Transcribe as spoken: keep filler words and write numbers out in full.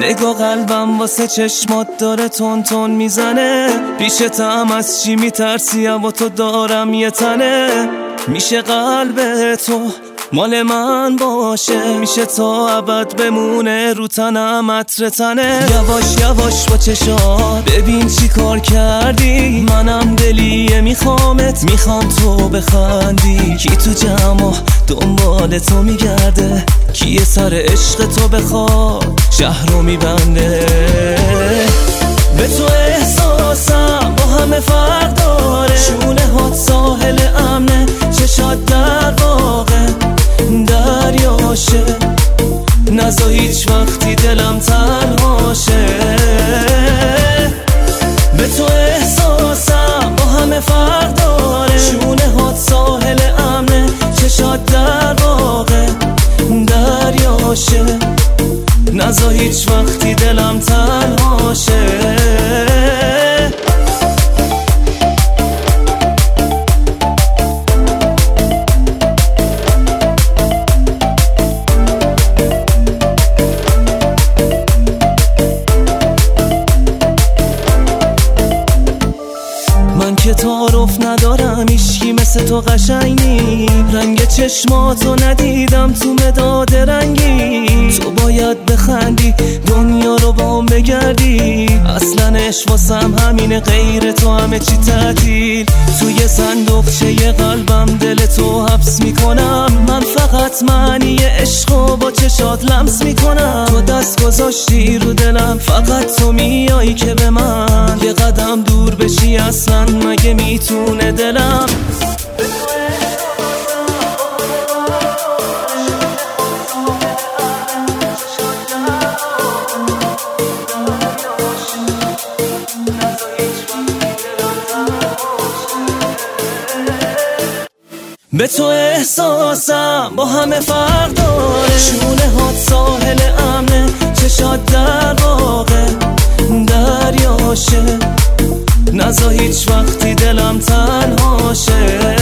نگاه قلبم واسه چشمات داره تون تون میزنه. پیشتم از چی میترسی و تو دارم یه تنه. میشه قلب تو مال من باشه، میشه تا ابد بمونه رو تنم عطر تنه. یواش یواش با چشات ببین چی کار کردی. منم دلیه میخوامت، میخوام تو بخندی. کی تو جمع دنبال تو میگرده، کیه سر عشق تو بخواد شهر رو میبنده. به تو احساسم با همه فرق داره. شونه هات ساحل امنه، چشات در واقع دریاشه. نزا هیچ وقتی دلم تنهاشه. به تو احساسم با همه فرق داره. شونه هات ساحل امنه، چشات در واقع دریاشه. نزا هیچ وقتی دلم تنهاشه. من که تعارف ندارم، هیچکی مثل تو قشنگ نی. رنگ چشماتو ندیدم تو مداد رنگی. تو باید بخندی دنیا رو بام بگردی. اصلا عشق واسم همینه، غیر تو همه چی تعطیل. توی صندوقچه قلبم دل تو حبس میکنم. من فقط معنی عشقو با چشات لمس میکنم. تو دست گذاشتی رو دلم، فقط تو میایی که به من یه قدم دور بشی. اصلا مگه میتونه دلم به تو احساسم با همه فرق داره. شونه هات ساحل امنه، چشات در واقع دریاشه. نزا هیچ وقتی دلم تنهاشه.